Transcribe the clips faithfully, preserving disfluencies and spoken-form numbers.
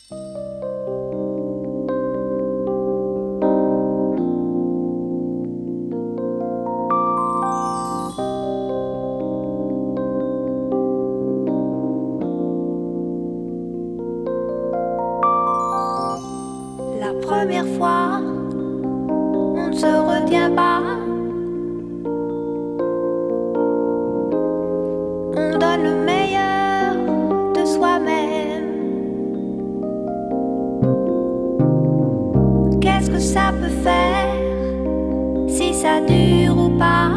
La première fois, on ne se retient pas. On donne le meilleur de soi-même. Qu'est-ce que ça peut faire si ça dure ou pas?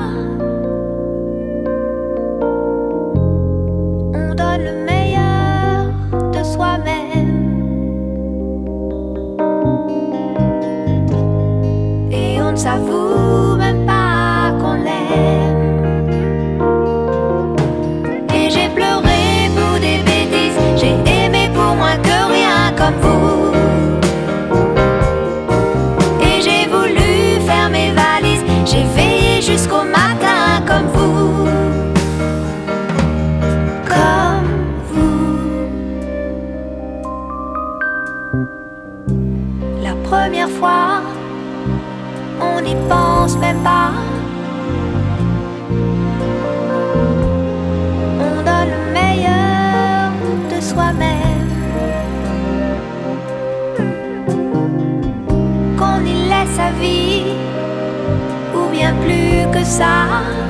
On donne le meilleur de soi-même. Et on ne s'avoue même pas qu'on l'aime. Et j'ai pleuré pour des bêtises, j'ai aimé pour moins que rien comme vous. Et j'ai voulu faire mes valises, j'ai veillé jusqu'au matin comme vous. Comme vous. La première fois, on n'y pense même pas. On donne le meilleur de soi-même. Qu'on y laisse sa vie, ou bien plus que ça.